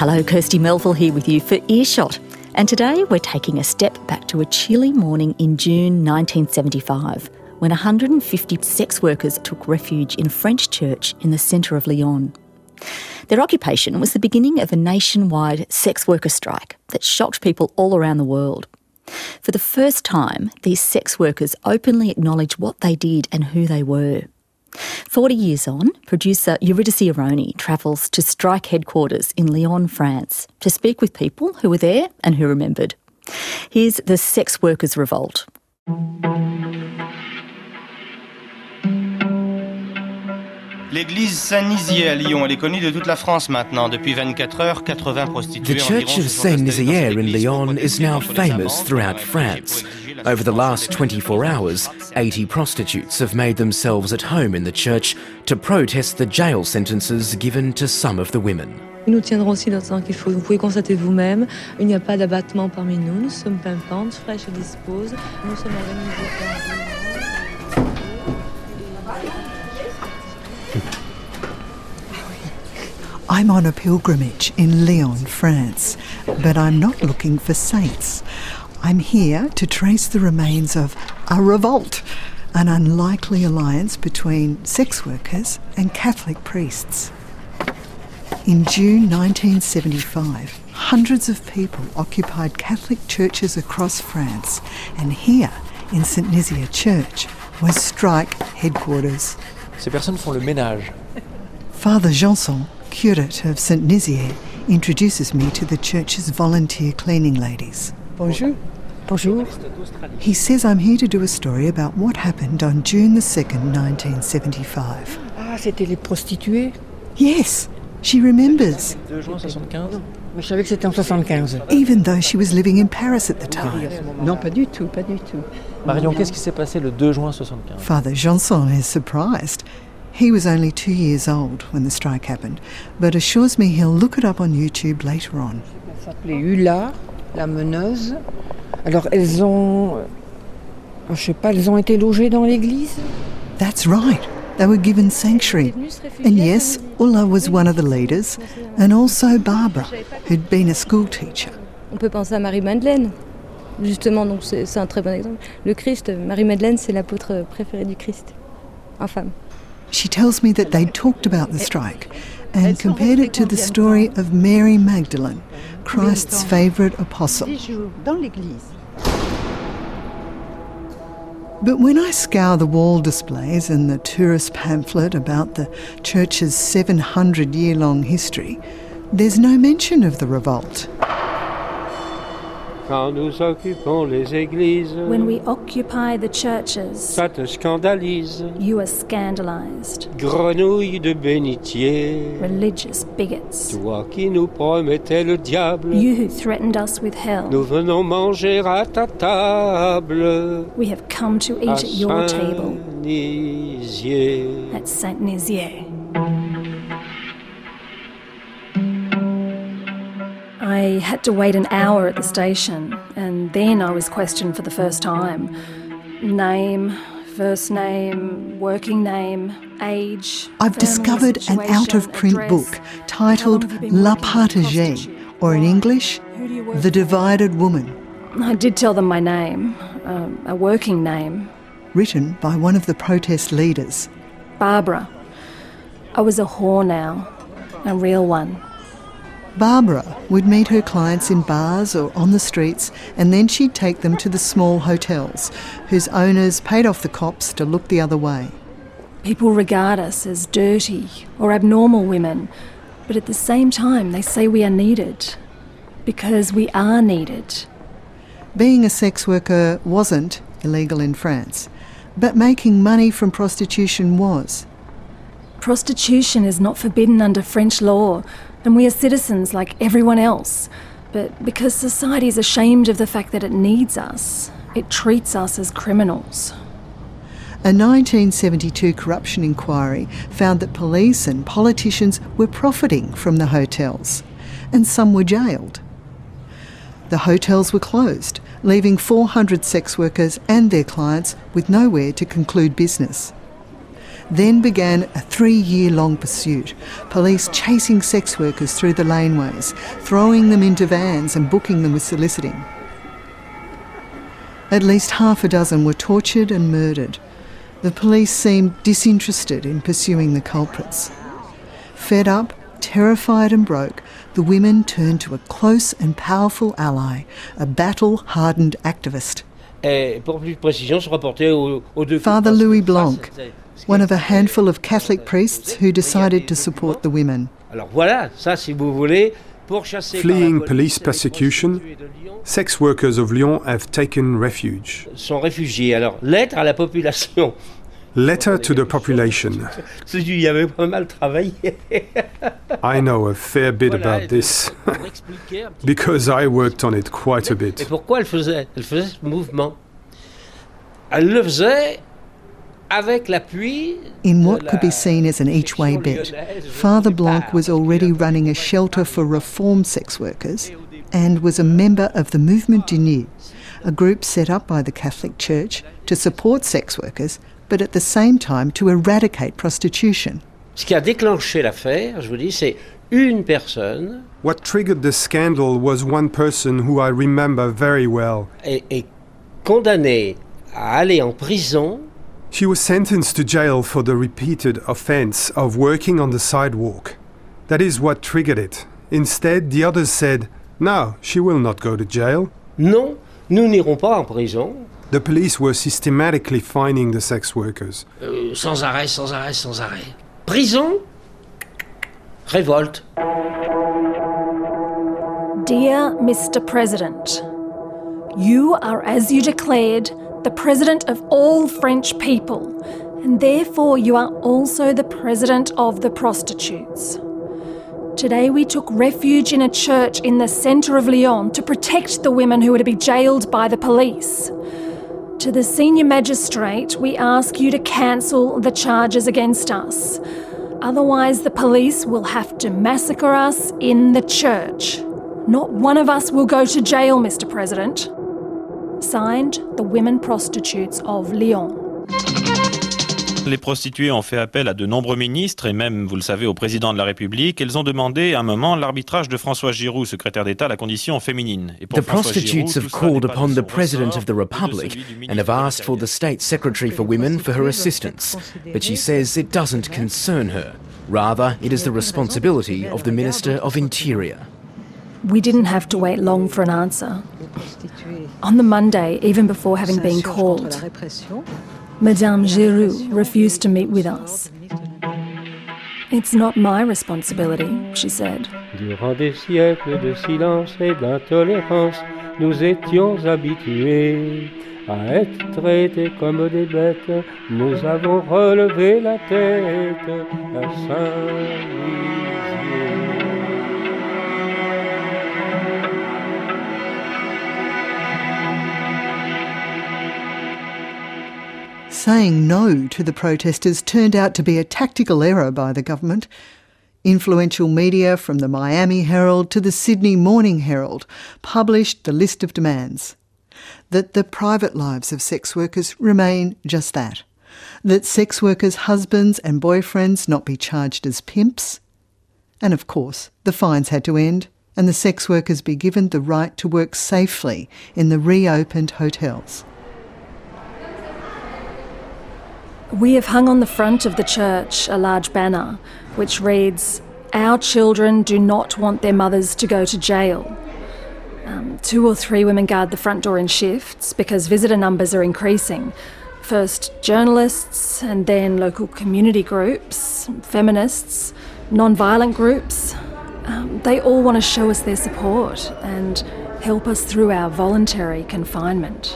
Hello, Kirsty Melville here with you for Earshot. And today we're taking a step back to a chilly morning in June 1975 when 150 sex workers took refuge in a French church in the centre of Lyon. Their occupation was the beginning of a nationwide sex worker strike that shocked people all around the world. For the first time, these sex workers openly acknowledged what they did and who they were. 40 years on, producer Eurydice Aroni travels to strike headquarters in Lyon, France, to speak with people who were there and who remembered. Here's the Sex Workers' Revolt. L'église Saint-Nizier à Lyon, elle est connue de toute la France maintenant. Depuis 24 heures, 80 prostituées. The Church of Saint-Nizier in Lyon is now famous throughout France. Over the last 24 hours, 80 prostitutes have made themselves at home in the church to protest the jail sentences given to some of the women. Nous tiendrons aussi dans le sens qu'il faut, vous pouvez constater vous-même, il n'y a pas d'abattement parmi nous, nous sommes pimpantes, fraîches et disposes, nous sommes organisées. I'm on a pilgrimage in Lyon, France, but I'm not looking for saints. I'm here to trace the remains of a revolt, an unlikely alliance between sex workers and Catholic priests. In June 1975, hundreds of people occupied Catholic churches across France, and here, in Saint-Nizier Church, was strike headquarters. Ces personnes font le ménage. Father Janson, curate of Saint-Nizier, introduces me to the church's volunteer cleaning ladies. Bonjour. Bonjour. He says I'm here to do a story about what happened on June the 2nd, 1975. Ah, c'était les prostituées? Yes, she remembers. 2 juin 75. Je savais que c'était en 75. Even though she was living in Paris at the time. Non, pas du tout, pas du tout. Marion, qu'est-ce qui s'est passé le 2 juin 75? Father Janson is surprised. He was only 2 years old when the strike happened, but assures me he'll look it up on YouTube later on. Ça s'appelait Hula, la meneuse. Alors elles ont, je sais pas, elles ont été logées dans l'église. That's right. They were given sanctuary. And yes, Ulla was one of the leaders, and also Barbara, who'd been a school teacher. On peut penser à Marie-Madeleine. Justement, donc c'est un très bon exemple. Le Christ, Marie-Madeleine, c'est l'apôtre préféré du Christ, en femme. She tells me that they'd talked about the strike and compared it to the story of Mary Magdalene, Christ's favourite apostle. But when I scour the wall displays and the tourist pamphlet about the church's 700-year-long history, there's no mention of the revolt. Quand nous occupons les églises, when we occupy the churches, ça te scandalise. You are scandalized. Grenouille de bénitier, religious bigots. Toi qui nous promettais le diable, you who threatened us with hell. Nous venons manger à ta table. We have come to eat at your table. Saint-Nizier. At Saint-Nizier. I had to wait an hour at the station, and then I was questioned for the first time. Name, first name, working name, age. I've discovered an out-of-print book titled La Partagée, or in English, The Divided Woman. I did tell them my name, a working name. Written by one of the protest leaders. Barbara. I was a whore now, a real one. Barbara would meet her clients in bars or on the streets, and then she'd take them to the small hotels, whose owners paid off the cops to look the other way. People regard us as dirty or abnormal women, but at the same time they say we are needed, because we are needed. Being a sex worker wasn't illegal in France, but making money from prostitution was. Prostitution is not forbidden under French law, and we are citizens like everyone else. But because society is ashamed of the fact that it needs us, it treats us as criminals. A 1972 corruption inquiry found that police and politicians were profiting from the hotels, and some were jailed. The hotels were closed, leaving 400 sex workers and their clients with nowhere to conclude business. Then began a 3-year-long pursuit, police chasing sex workers through the laneways, throwing them into vans and booking them with soliciting. At least half a dozen were tortured and murdered. The police seemed disinterested in pursuing the culprits. Fed up, terrified and broke, the women turned to a close and powerful ally, a battle-hardened activist. Father Louis Blanc, one of a handful of Catholic priests who decided to support the women. Fleeing police persecution, sex workers of Lyon have taken refuge. Letter to the population. I know a fair bit about this, because I worked on it quite a bit. In what could be seen as an each-way bet, Father Blanc was already running a shelter for reformed sex workers and was a member of the Mouvement du Nu, a group set up by the Catholic Church to support sex workers, but at the same time to eradicate prostitution. What triggered the scandal was one person who I remember very well. She was sentenced to jail for the repeated offence of working on the sidewalk. That is what triggered it. Instead, the others said, "No, she will not go to jail." Non, nous n'irons pas en prison. The police were systematically fining the sex workers. Sans arrêt, sans arrêt, sans arrêt. Prison? Révolte. Dear Mr. President, you are, as you declared, the president of all French people, and therefore you are also the president of the prostitutes. Today we took refuge in a church in the centre of Lyon to protect the women who were to be jailed by the police. To the senior magistrate, we ask you to cancel the charges against us. Otherwise, the police will have to massacre us in the church. Not one of us will go to jail, Mr. President. Signed, the women prostitutes of Lyon. Les prostituées ont fait appel à de nombreux ministres et même, vous le savez, au président de la République. Elles ont demandé à un moment l'arbitrage de François Giroud, secrétaire d'État à la condition féminine. The prostitutes have called upon the President of the Republic and have asked for the State Secretary for Women for her assistance. But she says it doesn't concern her. Rather, it is the responsibility of the Minister of Interior. We didn't have to wait long for an answer. On the Monday, even before having been called, Madame Giroud refused to meet with us. It's not my responsibility, she said. Durant des siècles de silence et d'intolérance, nous étions habitués à être traités comme des bêtes. Nous avons relevé la tête à Saint-Lisieux. Saying no to the protesters turned out to be a tactical error by the government. Influential media, from the Miami Herald to the Sydney Morning Herald, published the list of demands. That the private lives of sex workers remain just that. That sex workers' husbands and boyfriends not be charged as pimps. And of course, the fines had to end and the sex workers be given the right to work safely in the reopened hotels. We have hung on the front of the church a large banner which reads, "Our children do not want their mothers to go to jail." 2 or 3 women guard the front door in shifts because visitor numbers are increasing. First journalists and then local community groups, feminists, non-violent groups. They all want to show us their support and help us through our voluntary confinement.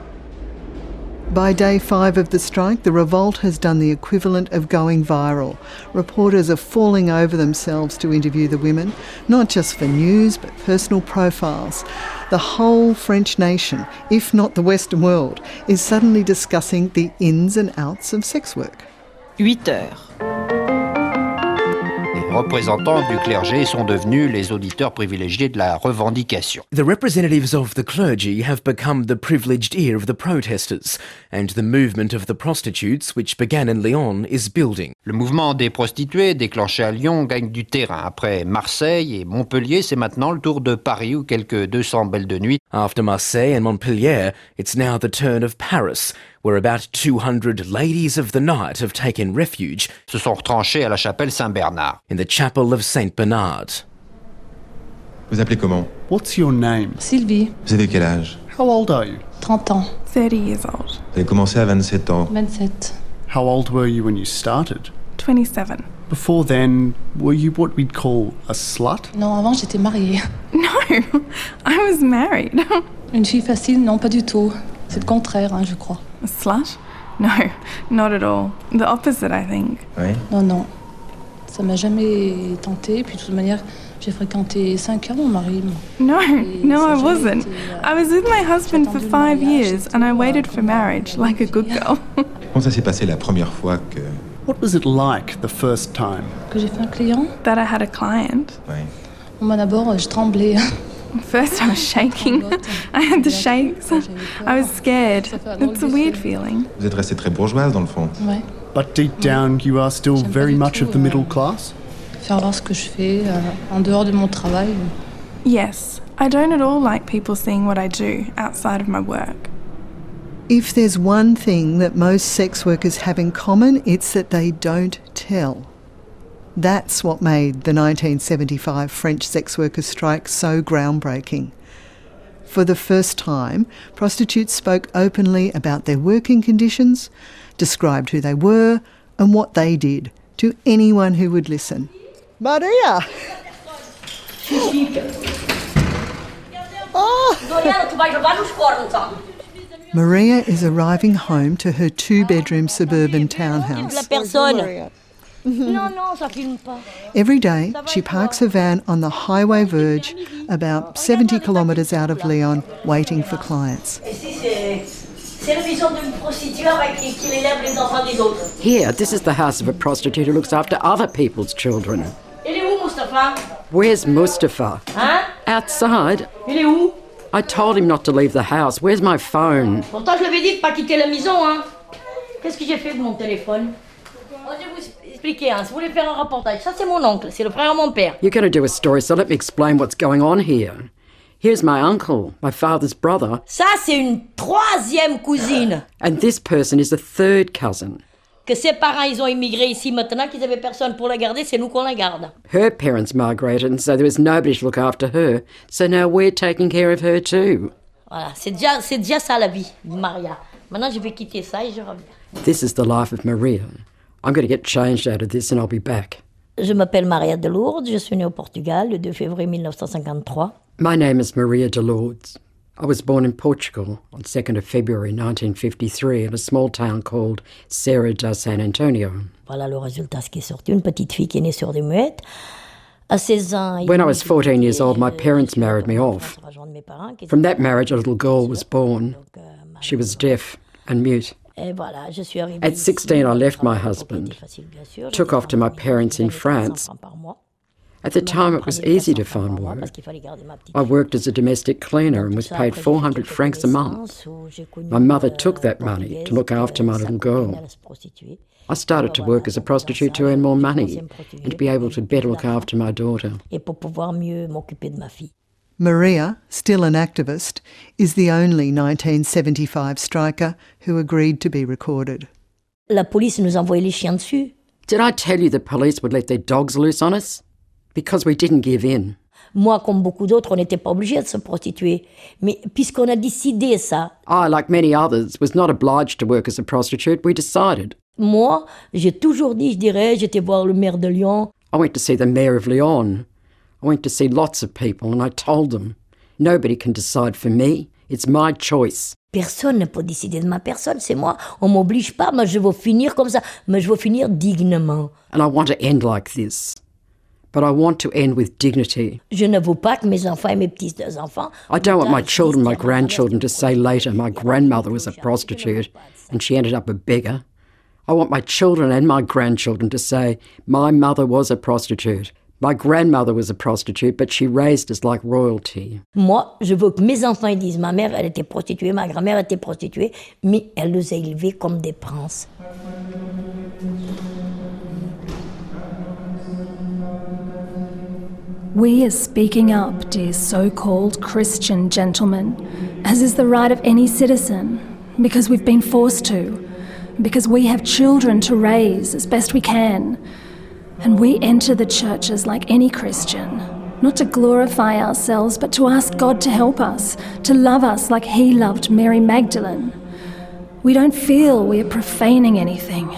By day 5 of the strike, the revolt has done the equivalent of going viral. Reporters are falling over themselves to interview the women, not just for news, but personal profiles. The whole French nation, if not the Western world, is suddenly discussing the ins and outs of sex work. 8 heures. représentants du clergé sont devenus les auditeurs privilégiés de la revendication. The representatives of the clergy have become the privileged ear of the protesters, and the movement of the prostitutes, which began in Lyon, is building. Le mouvement des prostituées déclenché à Lyon gagne du terrain. Après Marseille et Montpellier, c'est maintenant le tour de Paris où quelques 200 belles de nuit. After Marseille and Montpellier, it's now the turn of Paris, where about 200 ladies of the night have taken refuge. Se sont retranchés à la chapelle Saint-Bernard. In the chapel of Saint Bernard. Vous appelez comment? What's your name? Sylvie. Vous avez quel âge? How old are you? 30 ans. 30 years old. Vous avez commencé à 27 ans. 27. How old were you when you started? 27. Before then, were you what we'd call a slut? Non, avant j'étais mariée. No, I was married. Une fille facile, non, pas du tout. C'est le contraire, je crois. A slut? No, not at all. The opposite, I think. Oui. Non. Ça m'a jamais tenté. Puis de toute manière, j'ai fréquenté 5 ans mon mari. No, I wasn't. I was with my husband for 5 years and I waited for marriage like a good girl. Comment ça s'est passé la première fois que... What was it like the first time? Que j'ai fait un client? That I had a client. Oui. Bon, d'abord, je tremblais. First I was shaking. I had the shakes. I was scared. It's a weird feeling. Vous êtes restée très bourgeoise dans le fond. Ouais. But deep down, you are still very much of the middle class? Faire voir ce que je fais en dehors de mon travail. Yes. I don't at all like people seeing what I do outside of my work. If there's one thing that most sex workers have in common, it's that they don't tell. That's what made the 1975 French sex workers' strike so groundbreaking. For the first time, prostitutes spoke openly about their working conditions, described who they were and what they did to anyone who would listen. Maria! Maria is arriving home to her 2-bedroom suburban townhouse. Every day, she parks her van on the highway verge, about 70 kilometres out of Lyon, waiting for clients. Here, this is the house of a prostitute who looks after other people's children. Where's Mustafa? Outside. I told him not to leave the house. Where's my phone? Pourtant, je lui avais dit de pas quitter la maison, hein. Qu'est-ce que j'ai fait de mon téléphone? Je vais vous expliquer, hein. Si vous voulez faire un reportage, ça c'est mon oncle, c'est le frère de mon père. You're going to do a story, so let me explain what's going on here. Here's my uncle, my father's brother. Ça, c'est une 3e cousine. And this person is a 3rd cousin. Que ses parents, ils ont immigré ici maintenant, qu'ils avaient personne pour la garder, c'est nous qu'on la garde. Her parents migrated, and so there was nobody to look after her. So now we're taking care of her too. Voilà, c'est déjà ça la vie, Maria. Maintenant, je vais quitter ça et je reviens. This is the life of Maria. I'm going to get changed out of this and I'll be back. Je m'appelle Maria de Lourdes, je suis née au Portugal le 2 février 1953. My name is Maria de Lourdes. I was born in Portugal on 2nd of February 1953 in a small town called Serra da San Antonio. Voilà le résultat, ce qui est sorti. Une petite fille qui est née sur des muettes. À 16 ans... When I was 14 years old, my parents married me off. From that marriage, a little girl was born. She was deaf and mute. At 16, I left my husband, took off to my parents in France. At the time, it was easy to find work. I worked as a domestic cleaner and was paid 400 francs a month. My mother took that money to look after my little girl. I started to work as a prostitute to earn more money and to be able to better look after my daughter. Maria, still an activist, is the only 1975 striker who agreed to be recorded. La police nous envoyait les chiens dessus. Did I tell you the police would let their dogs loose on us? Because we didn't give in. Moi, comme beaucoup d'autres, on n'était pas obligés de se prostituer. Mais puisqu'on a décidé ça... I, like many others, was not obliged to work as a prostitute. We decided. Moi, j'ai toujours dit, je dirais, j'étais voir le maire de Lyon. I went to see the mayor of Lyon. I went to see lots of people and I told them, nobody can decide for me. It's my choice. Personne ne peut décider de ma personne, c'est moi. On m'oblige pas, mais je veux finir comme ça. Mais je veux finir dignement. And I want to end like this. But I want to end with dignity. Je ne veux pas que mes enfants et mes petits-enfants... I don't want my children, my grandchildren to say later my grandmother was a prostitute and she ended up a beggar. I want my children and my grandchildren to say, my mother was a prostitute. My grandmother was a prostitute, but she raised us like royalty. Moi, je veux que mes enfants disent, ma mère, elle était prostituée, ma grand-mère était prostituée, mais elle nous a élevés comme des princes. We are speaking up, dear so-called Christian gentlemen, as is the right of any citizen, because we've been forced to, because we have children to raise as best we can. And we enter the churches like any Christian, not to glorify ourselves, but to ask God to help us, to love us like He loved Mary Magdalene. We don't feel we are profaning anything.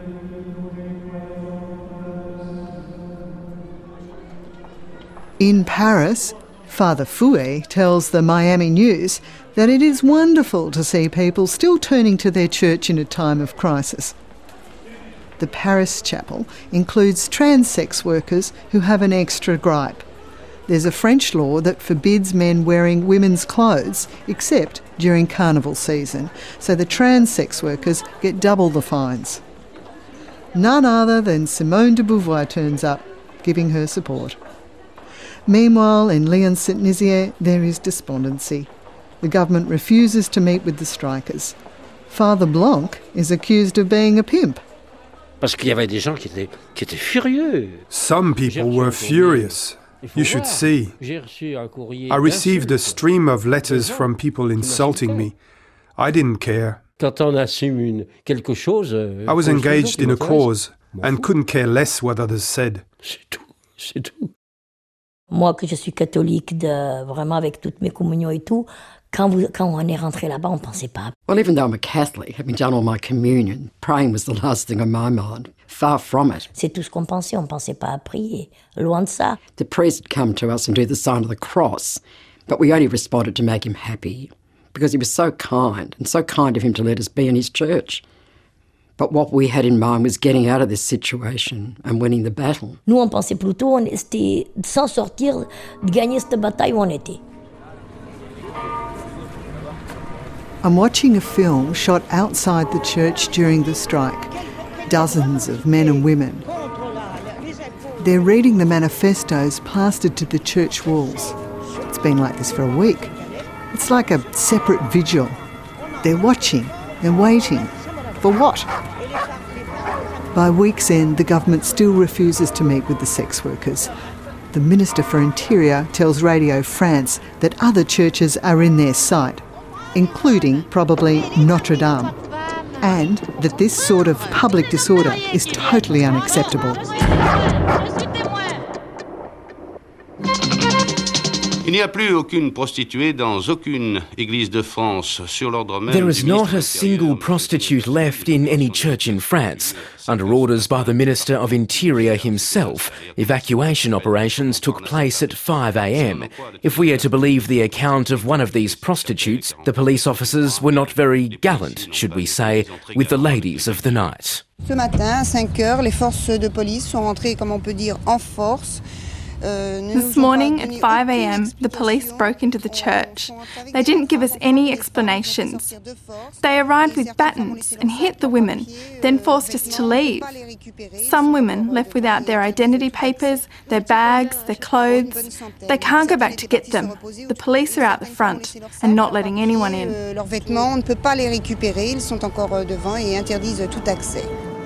In Paris, Father Fouet tells the Miami News that it is wonderful to see people still turning to their church in a time of crisis. The Paris chapel includes trans sex workers who have an extra gripe. There's a French law that forbids men wearing women's clothes except during carnival season, so the trans sex workers get double the fines. None other than Simone de Beauvoir turns up, giving her support. Meanwhile, in Lyon-Saint-Nizier, there is despondency. The government refuses to meet with the strikers. Father Blanc is accused of being a pimp. Parce qu'il y avait des gens qui étaient furieux. Some people were furious. You should see. I received a stream of letters from people insulting me. I didn't care. Quand on assume quelque chose, I was engaged in a cause and couldn't care less what others said. C'est tout. Moi, que je suis catholique, vraiment avec toutes mes communions et tout, quand on est rentré là-bas, on ne pensait pas. Well, even though I'm a Catholic, having done all my communion, praying was the last thing on my mind. Far from it. C'est tout ce qu'on pensait. On ne pensait pas à prier. Loin de ça. The priest would come to us and do the sign of the cross, but we only responded to make him happy, because he was so kind, and so kind of him to let us be in his church. But what we had in mind was getting out of this situation and winning the battle. Nous, on pensait plutôt, c'était s'en sortir, de gagner cette bataille où on était. I'm watching a film shot outside the church during the strike. Dozens of men and women. They're reading the manifestos plastered to the church walls. It's been like this for a week. It's like a separate vigil. They're watching, they're waiting. For what? By week's end, the government still refuses to meet with the sex workers. The Minister for Interior tells Radio France that other churches are in their sight, including probably Notre Dame, and that this sort of public disorder is totally unacceptable. Il n'y a plus aucune prostituée dans aucune église de France sur l'ordre même. There is not a single prostitute left in any church in France. Under orders by the Minister of Interior himself, evacuation operations took place at 5 a.m. If we are to believe the account of one of these prostitutes, the police officers were not very gallant, should we say, with the ladies of the night. Ce matin, à 5 heures, les forces de police sont rentrées, comme on peut dire, en force. This morning at 5 a.m, the police broke into the church. They didn't give us any explanations. They arrived with batons and hit the women, then forced us to leave. Some women left without their identity papers, their bags, their clothes. They can't go back to get them. The police are out the front and not letting anyone in. Leurs vêtements, on ne peut pas les récupérer, ils sont encore devant et interdisent tout accès.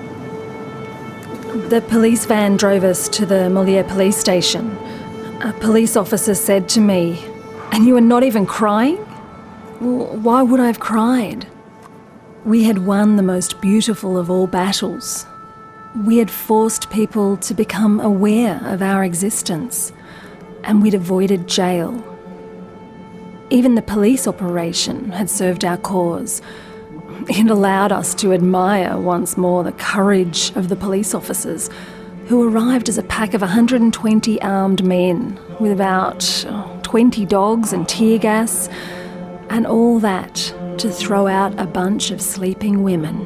The police van drove us to the Molière police station. A police officer said to me, "And you were not even crying?" Well, why would I have cried? We had won the most beautiful of all battles. We had forced people to become aware of our existence, and we'd avoided jail. Even the police operation had served our cause. It allowed us to admire once more the courage of the police officers, who arrived as a pack of 120 armed men with about 20 dogs and tear gas, and all that to throw out a bunch of sleeping women.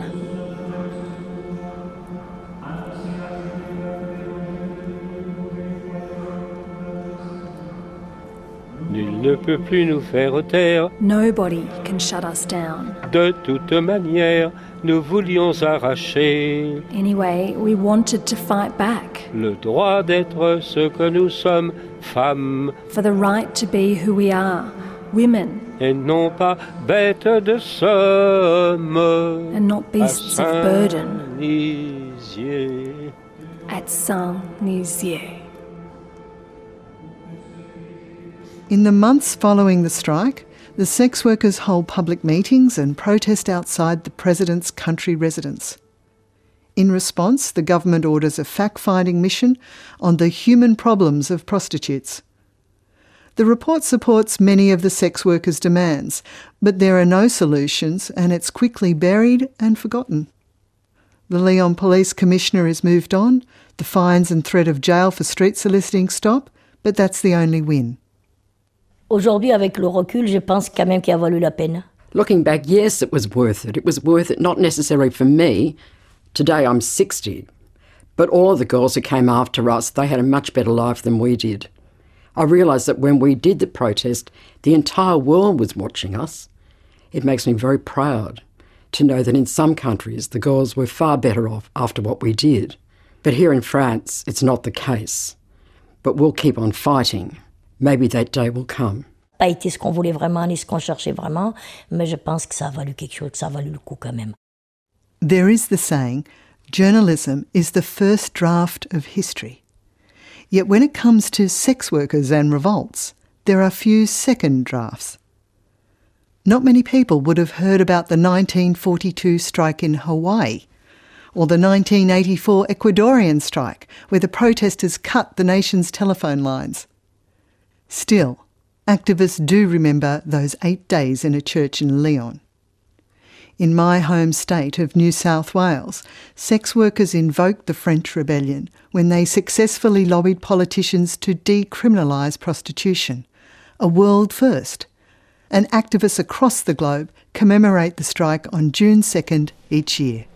ne peut plus nous faire taire. Nobody can shut us down. De toute manière, nous voulions arracher Anyway, we wanted to fight back. le droit d'être ce que nous sommes, femmes, For the right to be who we are, women, et non pas bêtes de somme. and not beasts of burden. Saint-Nizier. At Saint-Nizier. In the months following the strike, the sex workers hold public meetings and protest outside the President's country residence. In response, the government orders a fact-finding mission on the human problems of prostitutes. The report supports many of the sex workers' demands, but there are no solutions and it's quickly buried and forgotten. The Lyon Police Commissioner is moved on, the fines and threat of jail for street soliciting stop, but that's the only win. Aujourd'hui, avec le recul, je pense quand même qu'il a valu la peine. Looking back, yes, it was worth it. It was worth it, not necessarily for me. Today I'm 60. But all of the girls who came after us, they had a much better life than we did. I realised that when we did the protest, the entire world was watching us. It makes me very proud to know that in some countries the girls were far better off after what we did. But here in France, it's not the case. But we'll keep on fighting. Maybe that day will come. Pas été ce qu'on voulait vraiment ni ce qu'on cherchait vraiment, mais je pense que ça a valu quelque chose, que ça a valu le coup quand même. There is the saying, journalism is the first draft of history. Yet when it comes to sex workers and revolts, there are few second drafts. Not many people would have heard about the 1942 strike in Hawaii, or the 1984 Ecuadorian strike, where the protesters cut the nation's telephone lines. Still, activists do remember those 8 days in a church in Lyon. In my home state of New South Wales, sex workers invoked the French Rebellion when they successfully lobbied politicians to decriminalise prostitution, a world first. And activists across the globe commemorate the strike on June 2nd each year.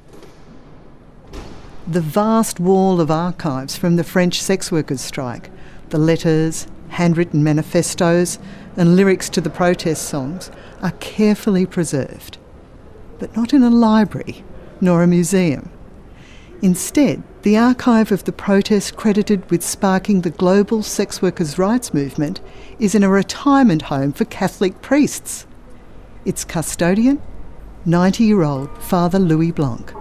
The vast wall of archives from the French sex workers' strike, the letters, handwritten manifestos and lyrics to the protest songs are carefully preserved, but not in a library nor a museum. Instead, the archive of the protest credited with sparking the global sex workers' rights movement is in a retirement home for Catholic priests. Its custodian, 90-year-old Father Louis Blanc.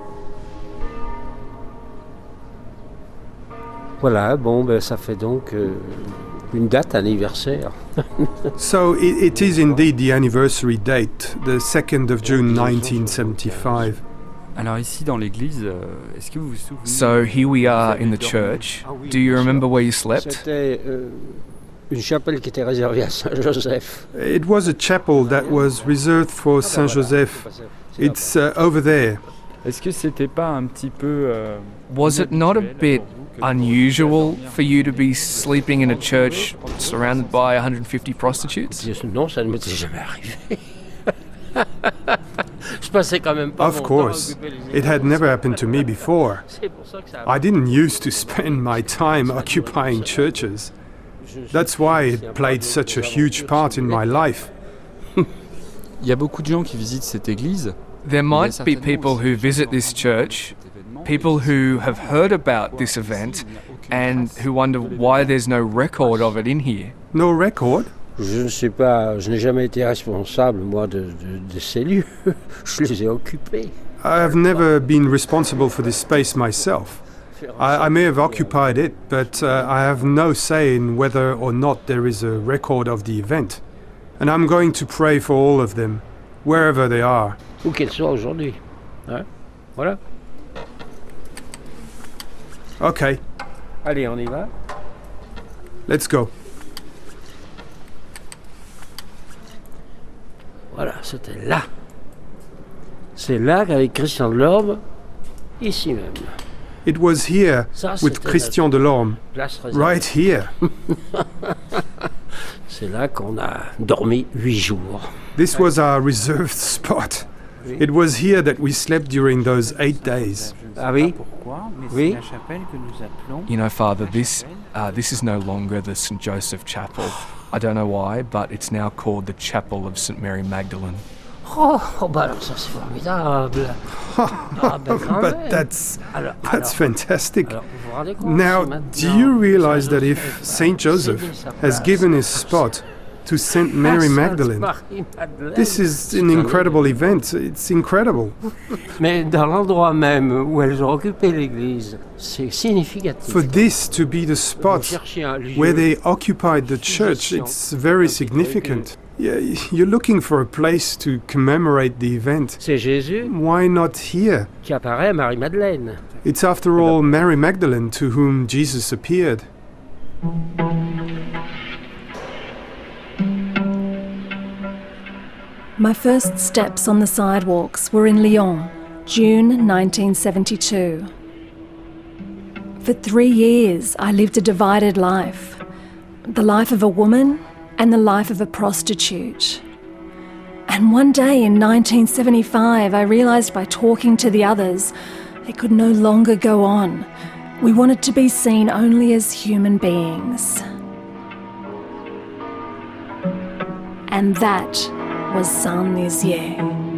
Voilà, bon, ben, ça fait donc une date anniversaire. So it is indeed the anniversary date, the 2nd of June 1975. Alors ici dans l'église, est-ce que vous vous souvenez? So here we are in the church. Do you remember where you slept? C'était une chapelle qui était réservée à Saint-Joseph. It was a chapel that was reserved for Saint Joseph. It's over there. Est-ce que c'était pas un petit peu Was it not a bit unusual for you to be sleeping in a church surrounded by 150 prostitutes? Non, ça ne m'était jamais arrivé. Je passais quand même pas Of course, it had never happened to me before. I didn't used to spend my time occupying churches. That's why it played such a huge part in my life. Il y a beaucoup de gens qui visitent cette église. There might be people who visit this church, people who have heard about this event and who wonder why there's no record of it in here. No record? Je ne sais pas, je n'ai jamais été responsable, moi, de ces lieux. Je les ai occupés. I have never been responsible for this space myself. I may have occupied it, but I have no say in whether or not there is a record of the event. And I'm going to pray for all of them, wherever they are. Où qu'elles soient aujourd'hui. Hein? Voilà. Okay. Allez, on y va. Let's go. Voilà, c'était là. C'est là qu'avec Christian Delorme, ici même. It was here with Christian Delorme, right here. C'est là qu'on a dormi 8 jours. This was our reserved spot. It was here that we slept during those 8 days. You know, Father, this is no longer the St. Joseph Chapel. I don't know why, but it's now called the Chapel of St. Mary Magdalene. Oh, bah alors ça c'est formidable. But that's fantastic. Now, do you realize that if St. Joseph has given his spot to St. Mary Magdalene, this is an incredible event. It's incredible. Mais dans l'endroit même où elles ont occupé l'église, c'est significatif. For this to be the spot where they occupied the church, it's very significant. Yeah, you're looking for a place to commemorate the event. C'est Jésus. Why not here? Qui apparaît à Marie-Madeleine. It's after all Mary Magdalene to whom Jesus appeared. My first steps on the sidewalks were in Lyon, June 1972. For 3 years, I lived a divided life. The life of a woman and the life of a prostitute. And one day in 1975, I realised by talking to the others, it could no longer go on. We wanted to be seen only as human beings. And that was Saint-Nizier.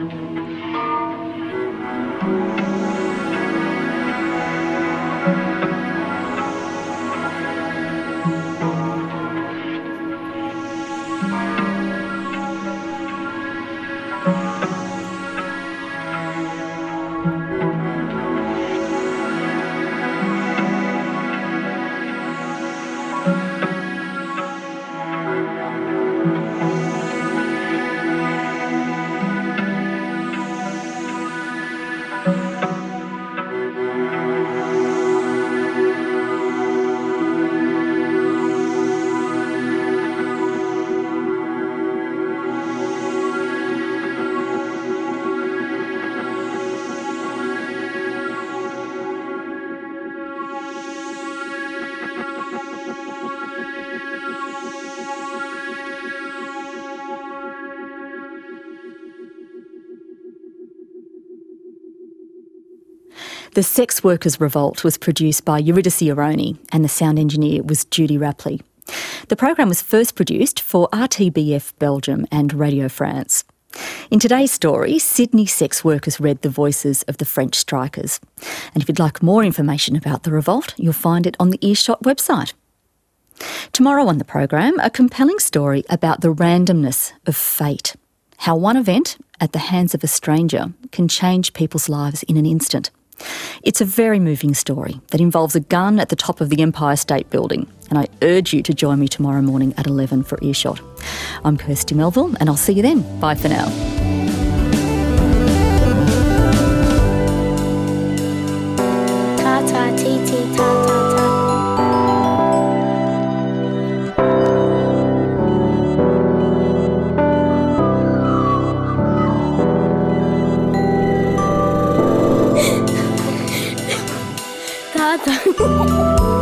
The Sex Workers' Revolt was produced by Eurydice Aroni and the sound engineer was Judy Rapley. The program was first produced for RTBF Belgium and Radio France. In today's story, Sydney sex workers read the voices of the French strikers. And if you'd like more information about the revolt, you'll find it on the Earshot website. Tomorrow on the program, a compelling story about the randomness of fate. How one event at the hands of a stranger can change people's lives in an instant. It's a very moving story that involves a gun at the top of the Empire State Building, and I urge you to join me tomorrow morning at 11 for Earshot. I'm Kirsty Melville, and I'll see you then. Bye for now. Ta-ta, ti-ti, ta-ta-ta. Ta-ta.